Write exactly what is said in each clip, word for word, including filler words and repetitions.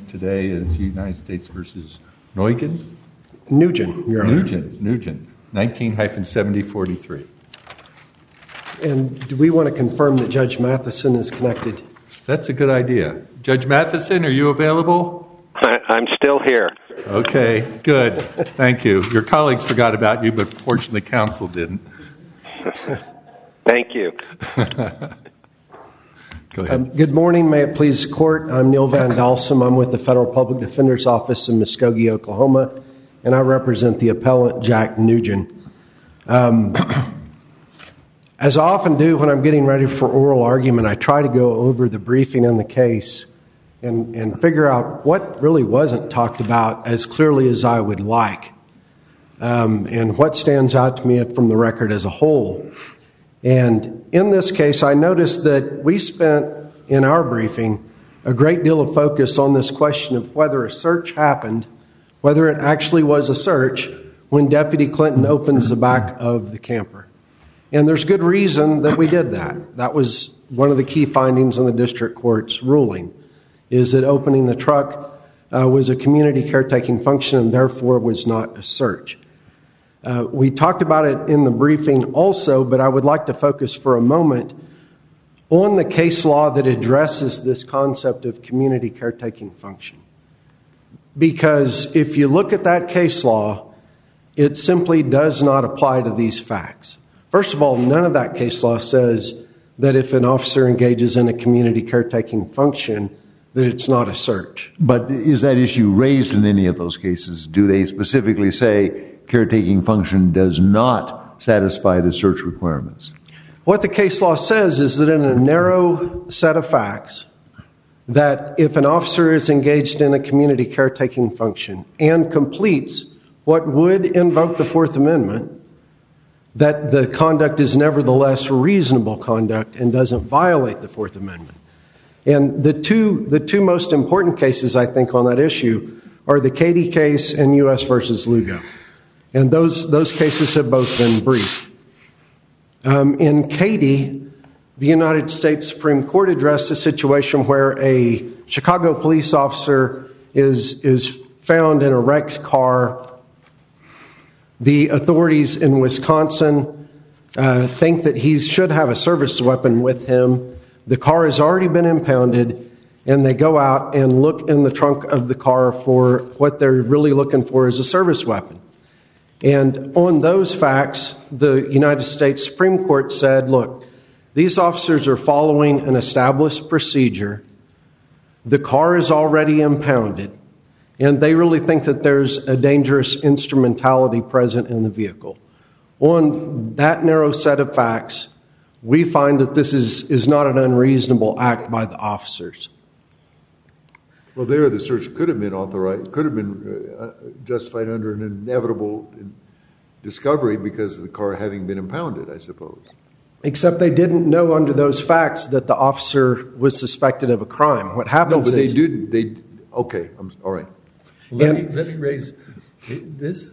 today is United States versus Nuygen? Nugent, Your Honor. Nugent, Nugent, nineteen seventy forty-three. And do we want to confirm that Judge Matheson is connected? That's a good idea. Judge Matheson, are you available? I, I'm still here. Okay, good. Thank you. Your colleagues forgot about you, but fortunately counsel didn't. Thank you. Go ahead. Um, good morning. May it please the court. I'm Neil Van Dalsum. I'm with the Federal Public Defender's Office in Muskogee, Oklahoma, and I represent the appellant, Jack Nugent. Um, as I often do when I'm getting ready for oral argument, I try to go over the briefing on the case and, and figure out what really wasn't talked about as clearly as I would like, um, and what stands out to me from the record as a whole. And in this case, I noticed that we spent, in our briefing, a great deal of focus on this question of whether a search happened, whether it actually was a search, when Deputy Clinton opens the back of the camper. And there's good reason that we did that. That was one of the key findings in the district court's ruling, is that opening the truck uh, was a community caretaking function and therefore was not a search. Uh, we talked about it in the briefing also, but I would like to focus for a moment on the case law that addresses this concept of community caretaking function. Because if you look at that case law, it simply does not apply to these facts. First of all, none of that case law says that if an officer engages in a community caretaking function, that it's not a search. But is that issue raised in any of those cases? Do they specifically say caretaking function does not satisfy the search requirements? What the case law says is that in a narrow set of facts, that if an officer is engaged in a community caretaking function and completes what would invoke the Fourth Amendment, that the conduct is nevertheless reasonable conduct and doesn't violate the Fourth Amendment. And the two the two most important cases, I think, on that issue are the Cady case and U S versus Lugo. And those those cases have both been briefed. Um, in Cady, the United States Supreme Court addressed a situation where a Chicago police officer is is found in a wrecked car. The authorities in Wisconsin uh, think that he should have a service weapon with him. The car has already been impounded, and they go out and look in the trunk of the car for what they're really looking for is a service weapon. And on those facts, the United States Supreme Court said, look, these officers are following an established procedure. The car is already impounded, and they really think that there's a dangerous instrumentality present in the vehicle. On that narrow set of facts, we find that this is, is not an unreasonable act by the officers. Well, there the search could have been authorized, could have been uh, justified under an inevitable discovery because of the car having been impounded, I suppose. Except they didn't know under those facts that the officer was suspected of a crime. What happens No, but is... they did, they, okay, I'm, all right. Let, And- me, let me raise, this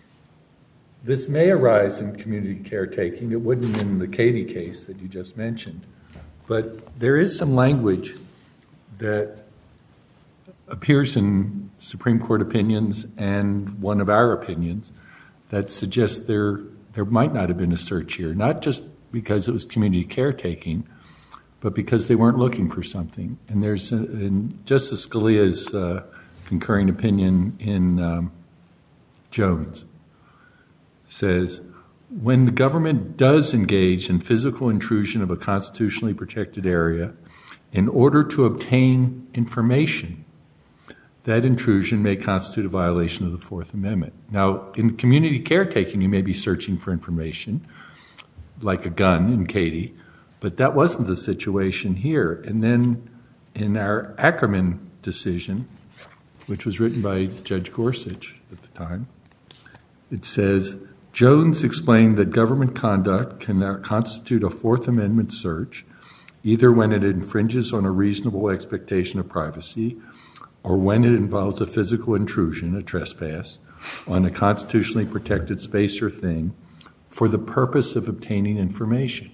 This may arise in community caretaking. It wouldn't in the Cady case that you just mentioned. But there is some language that appears in Supreme Court opinions and one of our opinions that suggests there there might not have been a search here, not just because it was community caretaking, but because they weren't looking for something. And there's a, in Justice Scalia's uh, concurring opinion in um, Jones says, when the government does engage in physical intrusion of a constitutionally protected area in order to obtain information, that intrusion may constitute a violation of the Fourth Amendment. Now, in community caretaking, you may be searching for information, like a gun in Cady, but that wasn't the situation here. And then in our Ackerman decision, which was written by Judge Gorsuch at the time, it says, Jones explained that government conduct can constitute a Fourth Amendment search, either when it infringes on a reasonable expectation of privacy or when it involves a physical intrusion, a trespass, on a constitutionally protected space or thing for the purpose of obtaining information.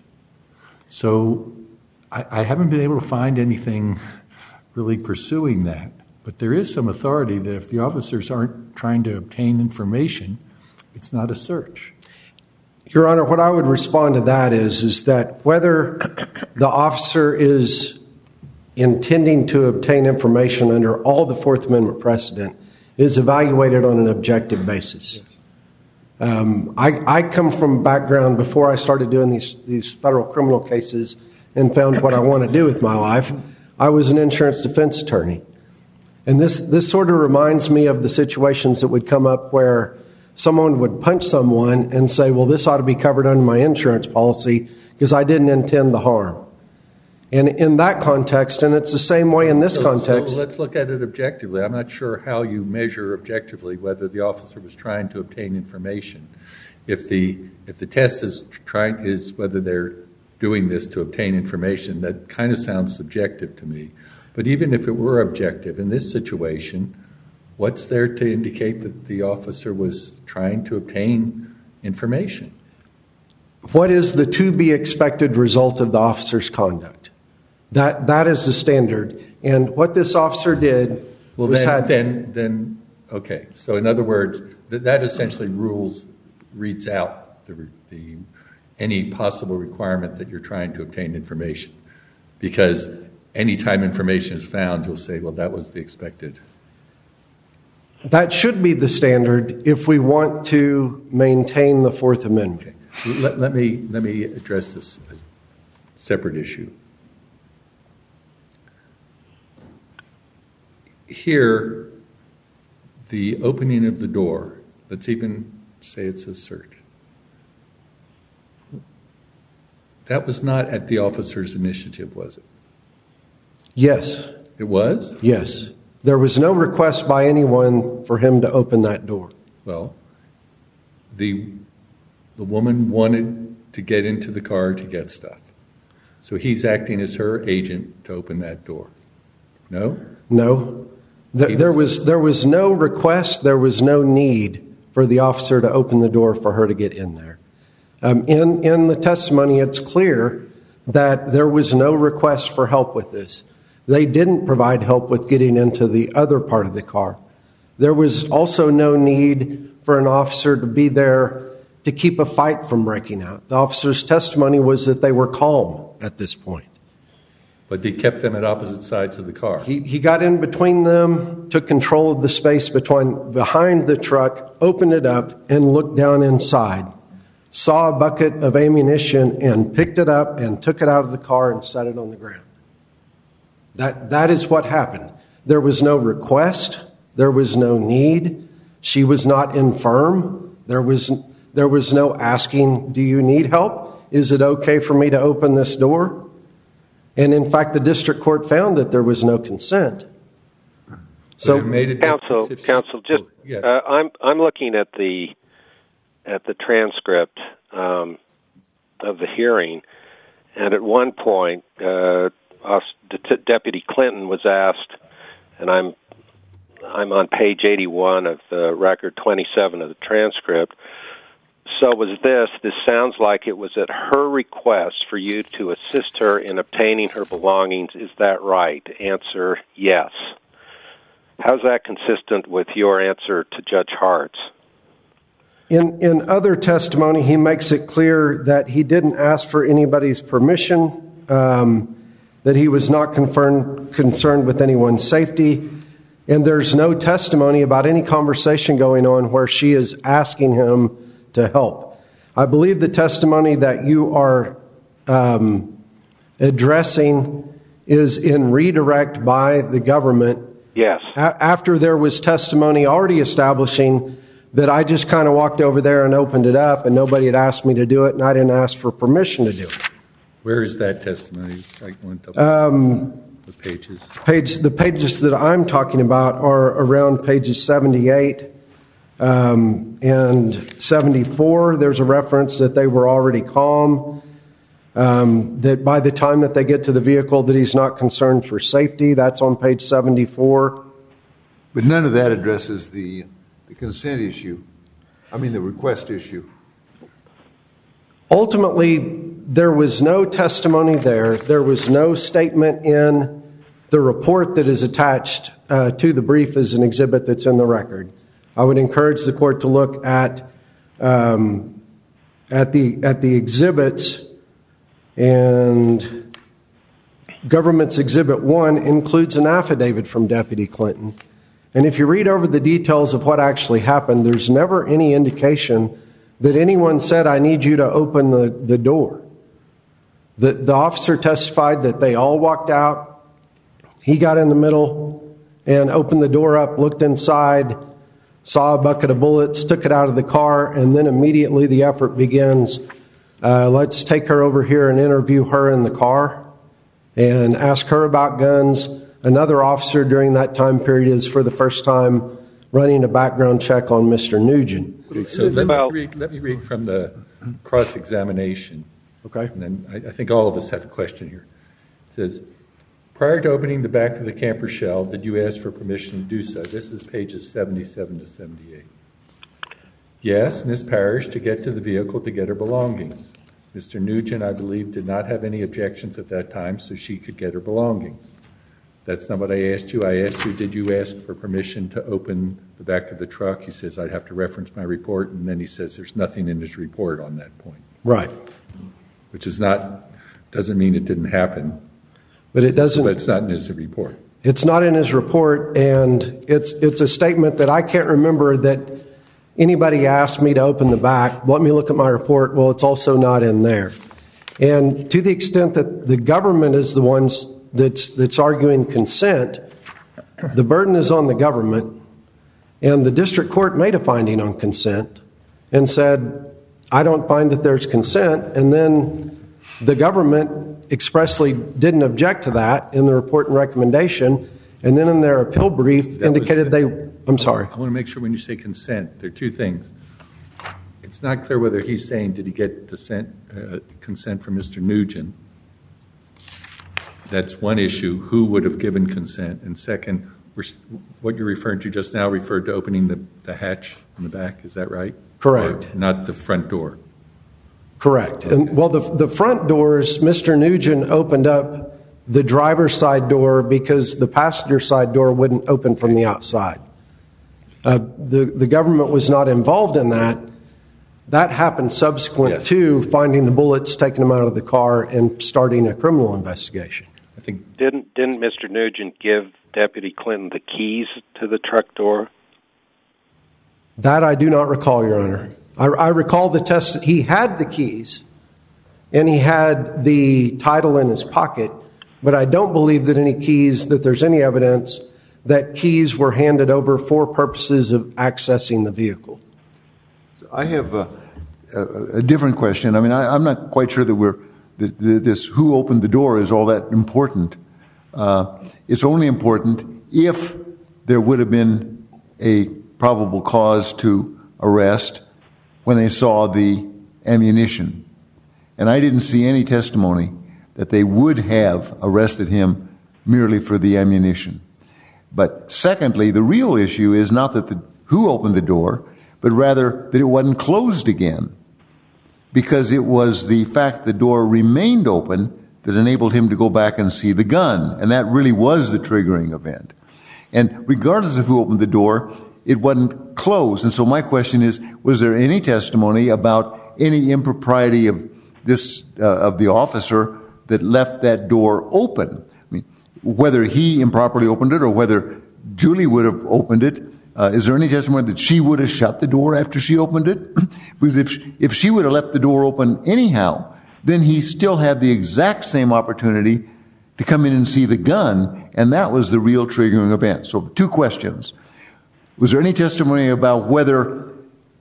So I, I haven't been able to find anything really pursuing that. But there is some authority that if the officers aren't trying to obtain information, it's not a search. Your Honor, what I would respond to that is, is that whether the officer is intending to obtain information under all the Fourth Amendment precedent is evaluated on an objective basis. Um, I, I come from a background before I started doing these, these federal criminal cases and found what I want to do with my life. I was an insurance defense attorney. And this, this sort of reminds me of the situations that would come up where someone would punch someone and say, well, this ought to be covered under my insurance policy because I didn't intend the harm. And in that context, and it's the same way in this so, context. So let's look at it objectively. I'm not sure how you measure objectively whether the officer was trying to obtain information. If the if the test is trying is whether they're doing this to obtain information, that kind of sounds subjective to me. But even if it were objective in this situation, what's there to indicate that the officer was trying to obtain information? What is the to be expected result of the officer's conduct? That that is the standard. And what this officer did well, was then, had... then then okay. So in other words, that, that essentially rules reads out the, the any possible requirement that you're trying to obtain information, because any time information is found, you'll say, well, that was the expected. That should be the standard if we want to maintain the Fourth Amendment. Okay. Let, let me let me address this as a separate issue. Here, the opening of the door, let's even say it's a search, that was not at the officer's initiative, was it? Yes. It was? Yes. There was no request by anyone for him to open that door. Well, the the woman wanted to get into the car to get stuff. So he's acting as her agent to open that door. No? No. There, there was there was no request, there was no need for the officer to open the door for her to get in there. Um, in, in the testimony, it's clear that there was no request for help with this. They didn't provide help with getting into the other part of the car. There was also no need for an officer to be there to keep a fight from breaking out. The officer's testimony was that they were calm at this point. But they kept them at opposite sides of the car. He, he got in between them, took control of the space between behind the truck, opened it up, and looked down inside. Saw a bucket of ammunition and picked it up and took it out of the car and set it on the ground. That that is what happened. There was no request. There was no need. She was not infirm. There was there was no asking, do you need help? Is it okay for me to open this door? And in fact, the district court found that there was no consent. So, made it counsel, counsel, just oh, yes. uh, I'm I'm looking at the at the transcript um, of the hearing, and at one point, uh, Deputy Clinton was asked, and I'm I'm on page eighty-one of the record twenty-seven of the transcript. So was this, this sounds like it was at her request for you to assist her in obtaining her belongings. Is that right? Answer, yes. How's that consistent with your answer to Judge Hart's? In, in other testimony, he makes it clear that he didn't ask for anybody's permission, um, that he was not concerned, concerned with anyone's safety, and there's no testimony about any conversation going on where she is asking him to help. I believe the testimony that you are um, addressing is in redirect by the government. Yes. A- after there was testimony already establishing that I just kind of walked over there and opened it up and nobody had asked me to do it and I didn't ask for permission to do it. Where is that testimony? I went up um, the pages. Page, the pages that I'm talking about are around pages seventy-eight. Um, and seventy-four, there's a reference that they were already calm, um, that by the time that they get to the vehicle that he's not concerned for safety. That's on page seventy-four. But none of that addresses the, the consent issue. I mean, the request issue. Ultimately, there was no testimony there. There was no statement in the report that is attached uh, to the brief as an exhibit that's in the record. I would encourage the court to look at um, at the at the exhibits, and Government's Exhibit one includes an affidavit from Deputy Clinton. And if you read over the details of what actually happened, there's never any indication that anyone said, I need you to open the, the door. The, the officer testified that they all walked out. He got in the middle and opened the door up, looked inside, saw a bucket of bullets, took it out of the car, and then immediately the effort begins. Uh, let's take her over here and interview her in the car and ask her about guns. Another officer during that time period is for the first time running a background check on Mister Nugent. Okay, so let me, read, let me read from the cross-examination. Okay. And then I, I think all of us have a question here. It says, prior to opening the back of the camper shell, did you ask for permission to do so? This is pages seventy-seven to seventy-eight. Yes, Miss Parrish, to get to the vehicle to get her belongings. Mister Nugent, I believe, did not have any objections at that time, so she could get her belongings. That's not what I asked you. I asked you, did you ask for permission to open the back of the truck? He says, I'd have to reference my report, and then he says there's nothing in his report on that point. Right. Which is not, doesn't mean it didn't happen. But it doesn't. But it's not in his report. It's not in his report, and it's it's a statement that I can't remember that anybody asked me to open the back. Let me look at my report. Well, it's also not in there. And to the extent that the government is the ones that's that's arguing consent, the burden is on the government. And the district court made a finding on consent and said, I don't find that there's consent. And then the government expressly didn't object to that in the report and recommendation. And then in their appeal brief That indicated was, they, I'm sorry. I want to make sure when you say consent, there are two things. It's not clear whether he's saying, did he get dissent, uh, consent from Mister Nugent? That's one issue. Who would have given consent? And second, we're, what you're referring to just now referred to opening the, the hatch in the back. Is that right? Correct. Or not the front door. Correct. And well, the the front doors, Mister Nugent opened up the driver's side door because the passenger side door wouldn't open from the outside. Uh, the the government was not involved in that. That happened subsequent Yes. to finding the bullets, taking them out of the car, and starting a criminal investigation. I think Didn't didn't Mister Nugent give Deputy Clinton the keys to the truck door? That I do not recall, Your Honor. I, I recall the test. He had the keys, and he had the title in his pocket, but I don't believe that any keys, that there's any evidence that keys were handed over for purposes of accessing the vehicle. So I have a, a, a different question. I mean, I, I'm not quite sure that we're that this who opened the door is all that important. Uh, it's only important if there would have been a probable cause to arrest when they saw the ammunition. And I didn't see any testimony that they would have arrested him merely for the ammunition. But secondly, the real issue is not that the who opened the door, but rather that it wasn't closed again, because it was the fact the door remained open that enabled him to go back and see the gun. And that really was the triggering event. And regardless of who opened the door, it wasn't closed. And so my question is, was there any testimony about any impropriety of this, uh, of the officer that left that door open? I mean, whether he improperly opened it or whether Julie would have opened it, uh, is there any testimony that she would have shut the door after she opened it? Because if, if she would have left the door open anyhow, then he still had the exact same opportunity to come in and see the gun, and that was the real triggering event. So two questions. Was there any testimony about whether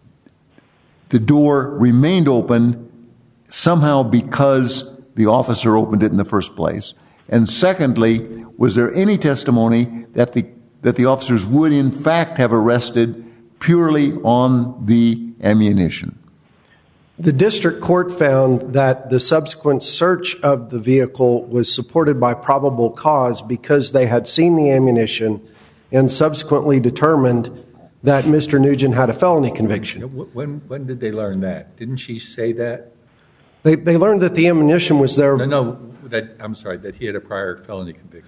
the door remained open somehow because the officer opened it in the first place? And secondly, was there any testimony that the that the officers would in fact have arrested purely on the ammunition? The district court found that the subsequent search of the vehicle was supported by probable cause because they had seen the ammunition and subsequently determined that Mister Nugent had a felony conviction. when when did they learn that? Didn't she say that? They they learned that the ammunition was there. No, no. That I'm sorry. That he had a prior felony conviction.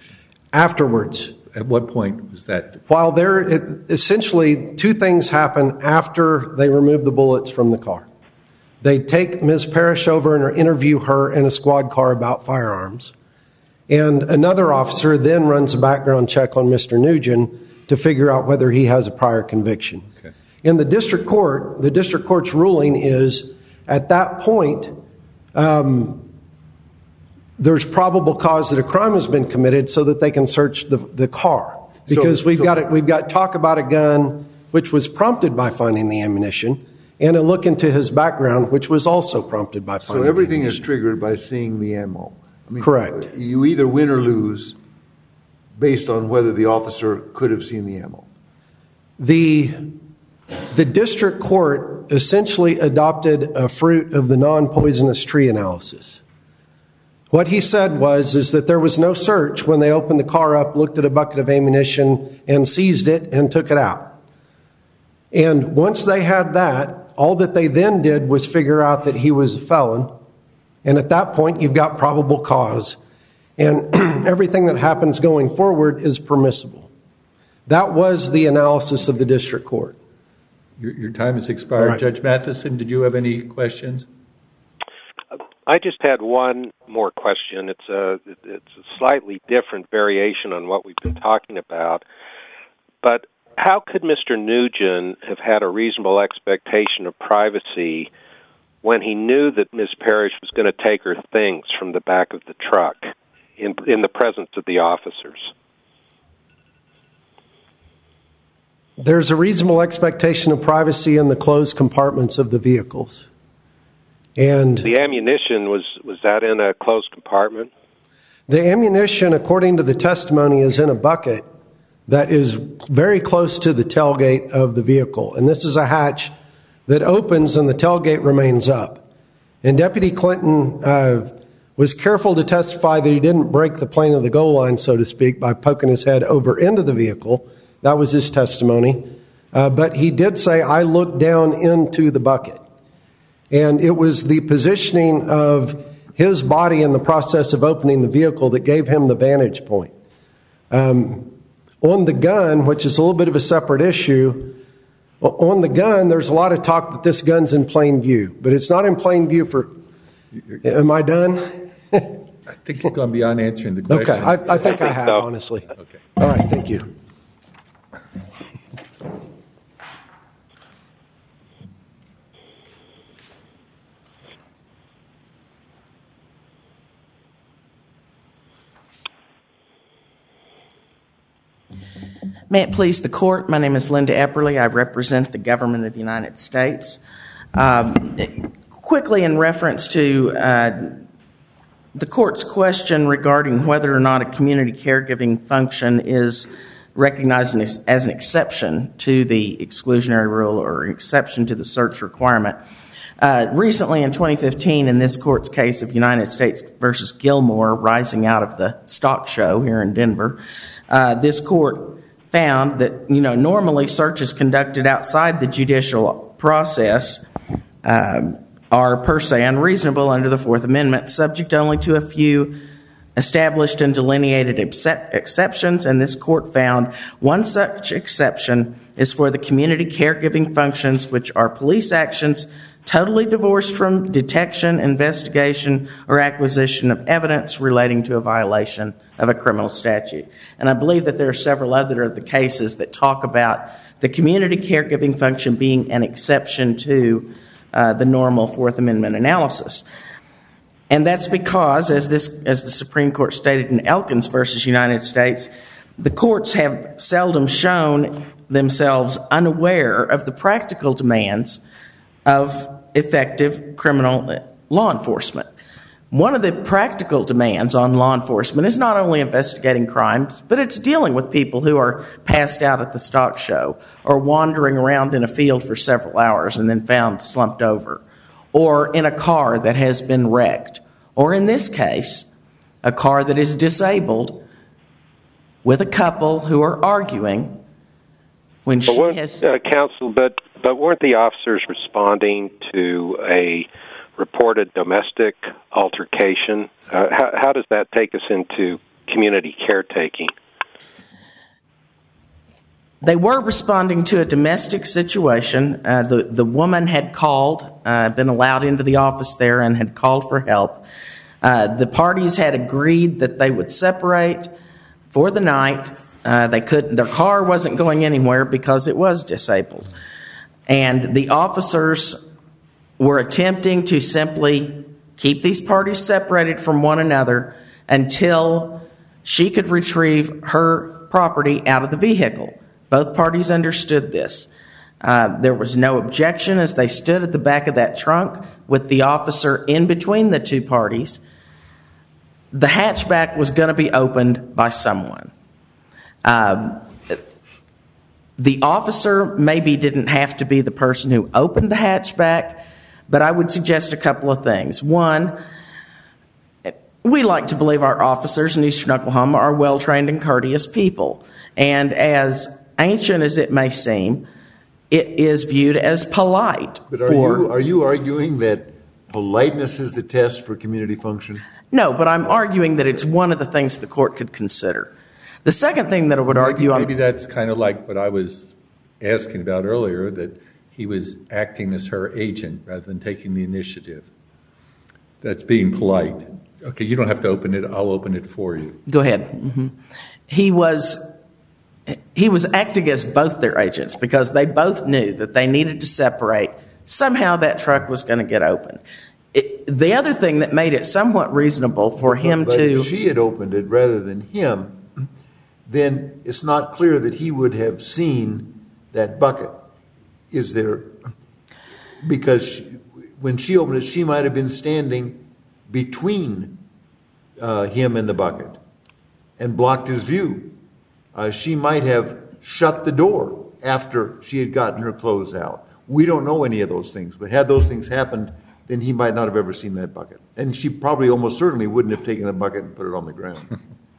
Afterwards. At what point was that? While there, it, essentially, two things happen after they remove the bullets from the car. They take Miz Parrish over and interview her in a squad car about firearms. And another officer then runs a background check on Mister Nugent to figure out whether he has a prior conviction. Okay. In the district court, the district court's ruling is, at that point, um, there's probable cause that a crime has been committed so that they can search the, the car. Because so, we've so, got it, we've got talk about a gun, which was prompted by finding the ammunition, and a look into his background, which was also prompted by finding So everything the is triggered by seeing the ammo. I mean, correct. You either win or lose based on whether the officer could have seen the ammo. The, the district court essentially adopted a fruit of the non-poisonous tree analysis. What he said was is that there was no search when they opened the car up, looked at a bucket of ammunition, and seized it and took it out. And once they had that, all that they then did was figure out that he was a felon. And at that point, you've got probable cause. And everything that happens going forward is permissible. That was the analysis of the district court. Your, your time has expired. Right. Judge Matheson, did you have any questions? I just had one more question. It's a it's a slightly different variation on what we've been talking about. But how could Mister Nugent have had a reasonable expectation of privacy when he knew that Miz Parrish was going to take her things from the back of the truck in in the presence of the officers? There's a reasonable expectation of privacy in the closed compartments of the vehicles. And the ammunition, was, was that in a closed compartment? The ammunition, according to the testimony, is in a bucket that is very close to the tailgate of the vehicle. And this is a hatch that opens and the tailgate remains up. And Deputy Clinton uh, was careful to testify that he didn't break the plane of the goal line, so to speak, by poking his head over into the vehicle. That was his testimony. Uh, but he did say, I looked down into the bucket. And it was the positioning of his body in the process of opening the vehicle that gave him the vantage point. Um, on the gun, which is a little bit of a separate issue, on the gun, there's a lot of talk that this gun's in plain view. But it's not in plain view for... Am I done? I think you're going beyond answering the question. Okay, I, I think I, think I have, so. honestly. Okay. All right, thank you. May it please the court, my name is Linda Epperly. I represent the government of the United States. Um, quickly in reference to uh, the court's question regarding whether or not a community caregiving function is recognized as an exception to the exclusionary rule or an exception to the search requirement. Uh, recently in twenty fifteen, in this court's case of United States versus Gilmore, rising out of the stock show here in Denver, uh, this court found that, you know, normally searches conducted outside the judicial process um, are per se unreasonable under the Fourth Amendment, subject only to a few established and delineated excep- exceptions, and this court found one such exception is for the community caregiving functions, which are police actions totally divorced from detection, investigation, or acquisition of evidence relating to a violation of a criminal statute. And I believe that there are several other of the cases that talk about the community caregiving function being an exception to uh, the normal Fourth Amendment analysis. And that's because, as this, as the Supreme Court stated in Elkins versus United States, the courts have seldom shown themselves unaware of the practical demands of effective criminal law enforcement. One of the practical demands on law enforcement is not only investigating crimes, but it's dealing with people who are passed out at the stock show or wandering around in a field for several hours and then found slumped over, or in a car that has been wrecked, or in this case, a car that is disabled with a couple who are arguing when she but has... Uh, counsel, but, but weren't the officers responding to a reported domestic altercation? Uh, how, how does that take us into community caretaking? They were responding to a domestic situation. Uh, the, the woman had called, uh, been allowed into the office there and had called for help. Uh, the parties had agreed that they would separate for the night. Uh, they couldn't, their car wasn't going anywhere because it was disabled. And the officers were attempting to simply keep these parties separated from one another until she could retrieve her property out of the vehicle. Both parties understood this. Uh, there was no objection as they stood at the back of that trunk with the officer in between the two parties. The hatchback was going to be opened by someone. Um, the officer maybe didn't have to be the person who opened the hatchback, but I would suggest a couple of things. One, we like to believe our officers in Eastern Oklahoma are well-trained and courteous people. And as ancient as it may seem, it is viewed as polite. But are, for, you, are you arguing that politeness is the test for community function? No, but I'm arguing that it's one of the things the court could consider. The second thing that I would argue... Maybe, maybe that's kind of like what I was asking about earlier, that he was acting as her agent rather than taking the initiative. That's being polite. Okay, you don't have to open it. I'll open it for you. Go ahead. Mm-hmm. He was... He was acting as both their agents because they both knew that they needed to separate. Somehow that truck was going to get open. It, the other thing that made it somewhat reasonable for him but to... if she had opened it rather than him, then it's not clear that he would have seen that bucket. Is there... Because she, when she opened it, she might have been standing between uh, him and the bucket and blocked his view. Uh, she might have shut the door after she had gotten her clothes out. We don't know any of those things, but had those things happened, then he might not have ever seen that bucket. And she probably almost certainly wouldn't have taken the bucket and put it on the ground.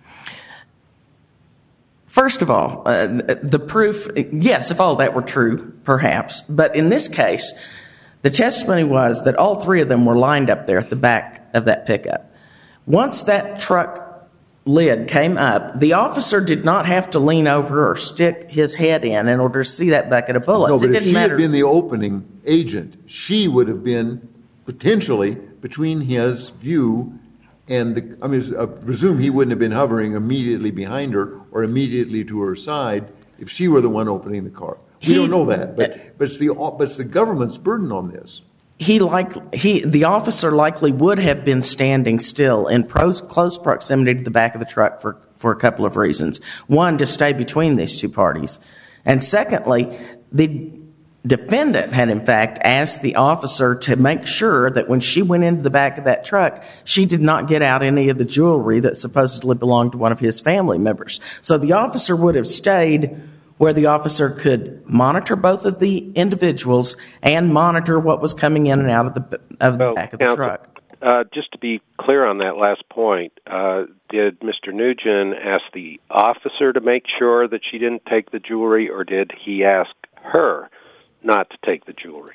First of all, uh, the proof, yes, if all that were true, perhaps. But in this case, the testimony was that all three of them were lined up there at the back of that pickup. Once that truck lid came up, the officer did not have to lean over or stick his head in in order to see that bucket of bullets. No, but it if didn't she matter. had been the opening agent, she would have been potentially between his view and the, I mean, I presume he wouldn't have been hovering immediately behind her or immediately to her side if she were the one opening the car. We He- don't know that, but, but, it's the, but it's the government's burden on this. He like he the officer likely would have been standing still in pros, close proximity to the back of the truck for, for a couple of reasons. One, to stay between these two parties. And secondly, the defendant had in fact asked the officer to make sure that when she went into the back of that truck, she did not get out any of the jewelry that supposedly belonged to one of his family members. So the officer would have stayed where the officer could monitor both of the individuals and monitor what was coming in and out of the of the Well, back of the counsel, truck. Uh, just to be clear on that last point, uh, did Mister Nugent ask the officer to make sure that she didn't take the jewelry, or did he ask her not to take the jewelry?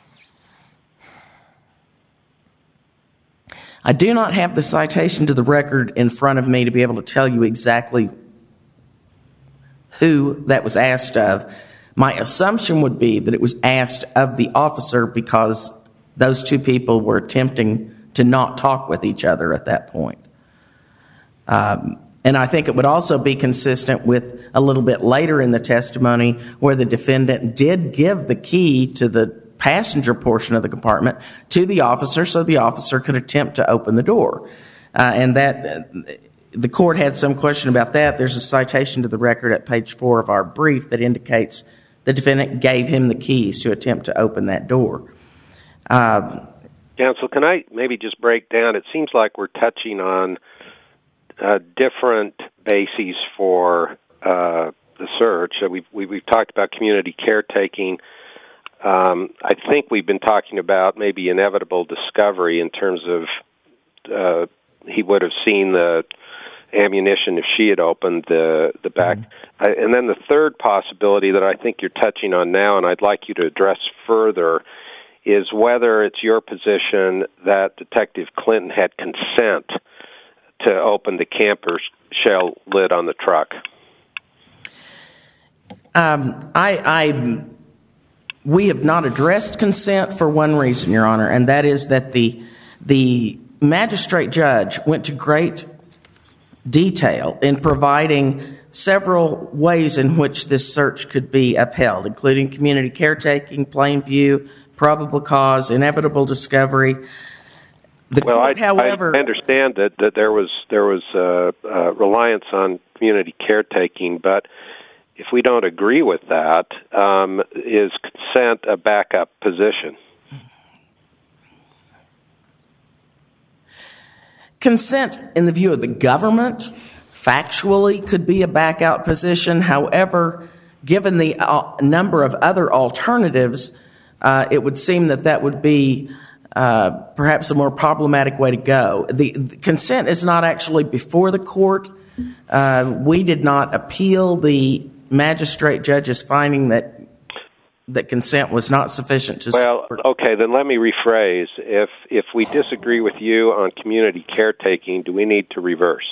I do not have the citation to the record in front of me to be able to tell you exactly who that was asked of. My assumption would be that it was asked of the officer because those two people were attempting to not talk with each other at that point. Um, and I think it would also be consistent with a little bit later in the testimony where the defendant did give the key to the passenger portion of the compartment to the officer so the officer could attempt to open the door. Uh, and that... Uh, The court had some question about that. There's a citation to the record at page four of our brief that indicates the defendant gave him the keys to attempt to open that door. Um, Counsel, can I maybe just break down? It seems like we're touching on uh, different bases for uh, the search. Uh, we've, we, we've talked about community caretaking. Um, I think we've been talking about maybe inevitable discovery in terms of uh, he would have seen the ammunition if she had opened the the back. Mm-hmm. I, and then the third possibility that I think you're touching on now, and I'd like you to address further, is whether it's your position that Detective Clinton had consent to open the camper's shell lid on the truck? Um, I, I, we have not addressed consent for one reason, Your Honor, and that is that the the magistrate judge went to great detail in providing several ways in which this search could be upheld, including community caretaking, plain view, probable cause, inevitable discovery. The well, court, I, however, I understand that, that there was there was uh, uh, reliance on community caretaking, but if we don't agree with that, um, is consent a backup position? Consent, in the view of the government, factually could be a backup position. However, given the uh, number of other alternatives, uh, it would seem that that would be uh, perhaps a more problematic way to go. The, the consent is not actually before the court. Uh, we did not appeal the magistrate judge's finding that that consent was not sufficient to well, support. Okay, then let me rephrase. If if we disagree with you on community caretaking, do we need to reverse?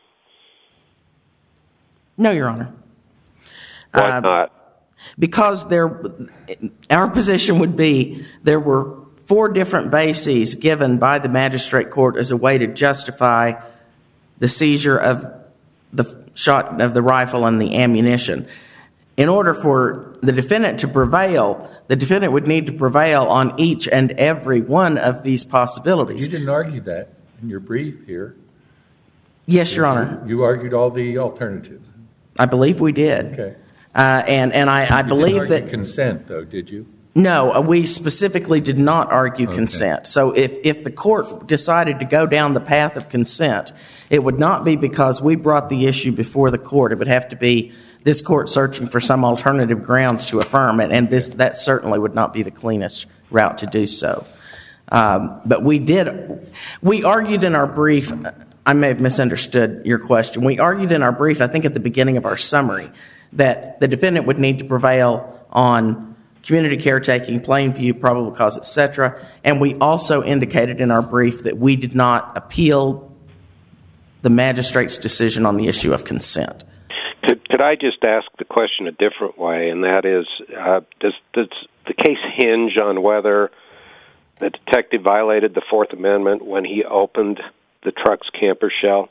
No, Your Honor. Why Uh, not? Because there, our position would be there were four different bases given by the magistrate court as a way to justify the seizure of the shot of the rifle and the ammunition. In order for the defendant to prevail, the defendant would need to prevail on each and every one of these possibilities. You didn't argue that in your brief here. Yes, Your Honor. You argued all the alternatives. I believe we did. Okay. Uh, and, and I, I You believe didn't argue that... consent, though, did you? No, we specifically did not argue Okay. consent. So if, if the court decided to go down the path of consent, it would not be because we brought the issue before the court. It would have to be this court searching for some alternative grounds to affirm it, and this that certainly would not be the cleanest route to do so. Um, but we did, we argued in our brief, I may have misunderstood your question. We argued in our brief, I think at the beginning of our summary, that the defendant would need to prevail on community caretaking, plain view, probable cause, et cetera. And we also indicated in our brief that we did not appeal the magistrate's decision on the issue of consent. Could, could I just ask the question a different way, and that is, uh, does, does the case hinge on whether the detective violated the Fourth Amendment when he opened the truck's camper shell?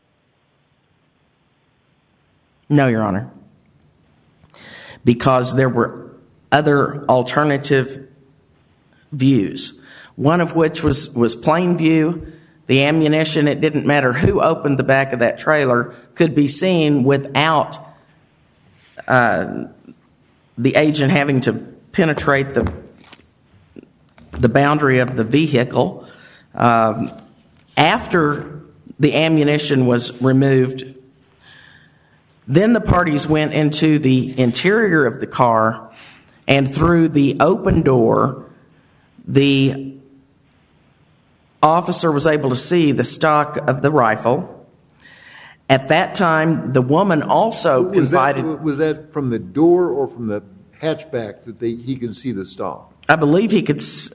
No, Your Honor. Because there were other alternative views, one of which was, was plain view. The ammunition, it didn't matter who opened the back of that trailer, could be seen without uh, the agent having to penetrate the the boundary of the vehicle. Um, after the ammunition was removed, then the parties went into the interior of the car, and through the open door, the officer was able to see the stock of the rifle. At that time, the woman also Was confided... that, was that from the door or from the hatchback that they, he could see the stock? I believe he could... s-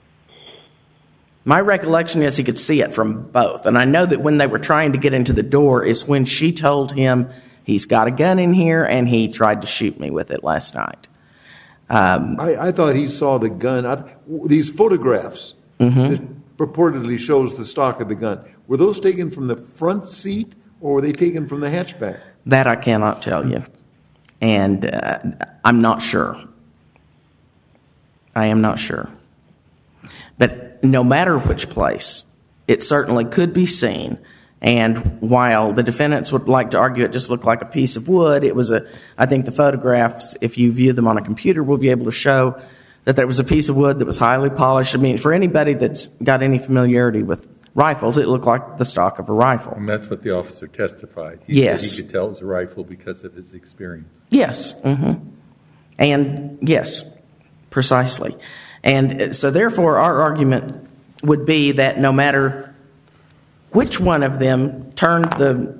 My recollection is he could see it from both. And I know that when they were trying to get into the door is when she told him, he's got a gun in here and he tried to shoot me with it last night. Um, I, I thought he saw the gun. I, these photographs that purportedly shows the stock of the gun, were those taken from the front seat or were they taken from the hatchback? that I cannot tell you. And uh, I'm not sure. I am not sure. But no matter which place, it certainly could be seen. And while the defendants would like to argue it just looked like a piece of wood, it was a, I think the photographs, if you view them on a computer, will be able to show that there was a piece of wood that was highly polished. I mean, for anybody that's got any familiarity with rifles, it looked like the stock of a rifle. And that's what the officer testified. He Yes. said he could tell it was a rifle because of his experience. Yes. Mm-hmm. And yes, precisely. And so therefore our argument would be that no matter which one of them turned the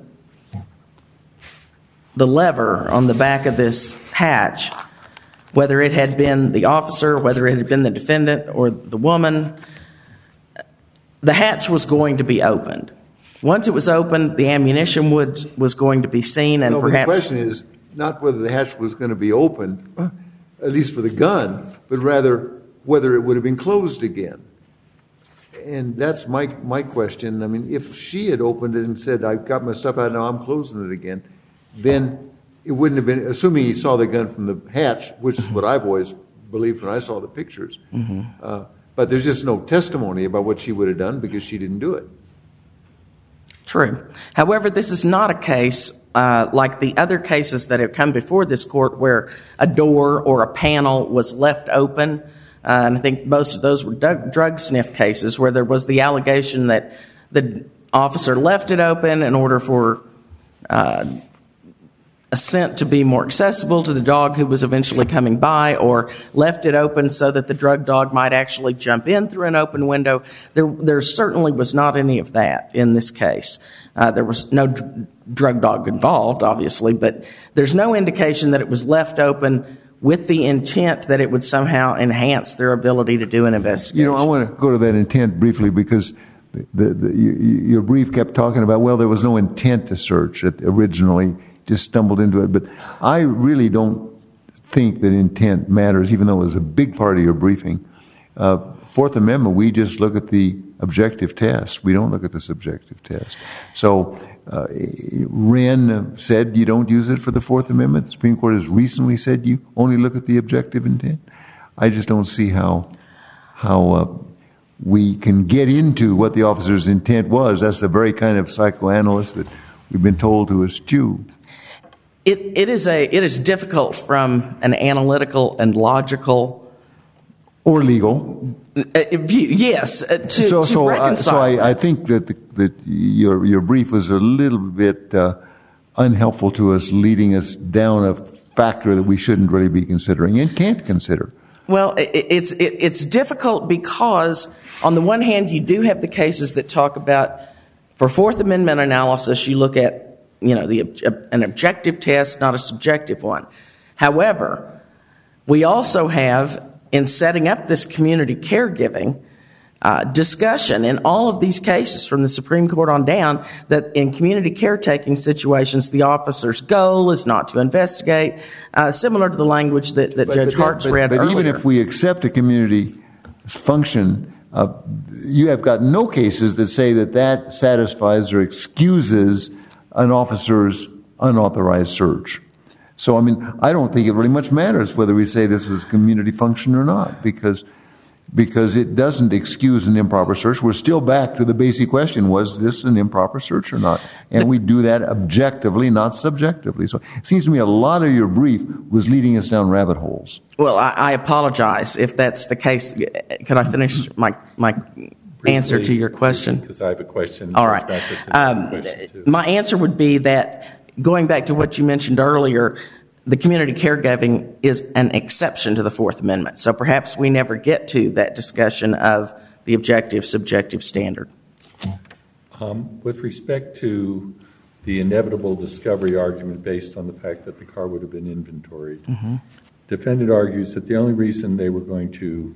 the lever on the back of this hatch, whether it had been the officer, whether it had been the defendant or the woman, the hatch was going to be opened Once it was opened, the ammunition would, was going to be seen, and no, perhaps... But the question is not whether the hatch was going to be opened, at least for the gun, but rather whether it would have been closed again. And that's my my question. I mean, if she had opened it and said, I've got my stuff out now, I'm closing it again, then it wouldn't have been, assuming he saw the gun from the hatch, which is what I've always believed when I saw the pictures. Mm-hmm. Uh, but there's just no testimony about what she would have done because she didn't do it. True. However, this is not a case uh, like the other cases that have come before this court where a door or a panel was left open. Uh, and I think most of those were drug, drug sniff cases where there was the allegation that the officer left it open in order for uh, a scent to be more accessible to the dog who was eventually coming by, or left it open so that the drug dog might actually jump in through an open window. There, there certainly was not any of that in this case. Uh, there was no dr- drug dog involved, obviously, but there's no indication that it was left open with the intent that it would somehow enhance their ability to do an investigation. You know, I want to go to that intent briefly because the, the, the, you, your brief kept talking about, well, there was no intent to search it originally, just stumbled into it. But I really don't think that intent matters, even though it was a big part of your briefing. Uh, Fourth Amendment, we just look at the objective test. We don't look at the subjective test. So uh, Wren said you don't use it for the Fourth Amendment. The Supreme Court has recently said you only look at the objective intent. I just don't see how how uh, we can get into what the officer's intent was. That's the very kind of psychoanalyst that we've been told to eschew. It, it is a it is difficult from an analytical and logical or legal. Uh, view, yes, uh, to, so, to so, reconcile. Uh, so I, I think that the, that your your brief was a little bit uh, unhelpful to us, leading us down a factor that we shouldn't really be considering and can't consider. Well, it, it's it, it's difficult because on the one hand, you do have the cases that talk about, for Fourth Amendment analysis, you look at you know the an objective test, not a subjective one. However, we also have, in setting up this community caregiving uh, discussion in all of these cases from the Supreme Court on down, that in community caretaking situations, the officer's goal is not to investigate, uh, similar to the language that, that but, Judge but, Hart's but, read but earlier. Even if we accept a community function, uh, you have got no cases that say that that satisfies or excuses an officer's unauthorized search. So, I mean, I don't think it really much matters whether we say this was community function or not, because because it doesn't excuse an improper search. We're still back to the basic question, was this an improper search or not? And the, we do that objectively, not subjectively. So it seems to me a lot of your brief was leading us down rabbit holes. Well, I, I apologize if that's the case. Can I finish my my Briefly, answer to your question? Because I have a question. All right. Um, question my answer would be that, going back to what you mentioned earlier, the community caregiving is an exception to the Fourth Amendment. So perhaps we never get to that discussion of the objective-subjective standard. Um, with respect to the inevitable discovery argument based on the fact that the car would have been inventoried, mm-hmm. defendant argues that the only reason they were going to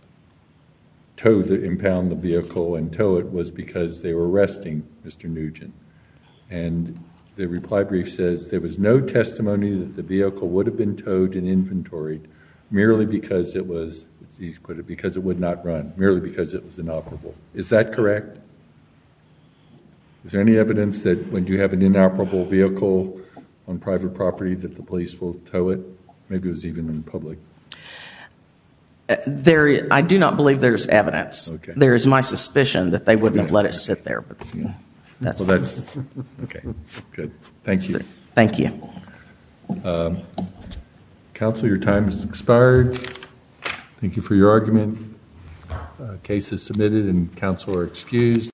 tow the, impound the vehicle and tow it was because they were arresting Mister Nugent. And the reply brief says there was no testimony that the vehicle would have been towed and inventoried merely because it was, you put it, because it would not run, merely because it was inoperable. Is that correct? Is there any evidence that when you have an inoperable vehicle on private property that the police will tow it? Maybe it was even in public. Uh, there, I do not believe there's evidence. Okay. There is my suspicion that they wouldn't have let it sit there. But yeah. That's well, that's okay. Good. Thank you. Thank you. Um, counsel, your time has expired. Thank you for your argument. Uh, case is submitted and counsel are excused.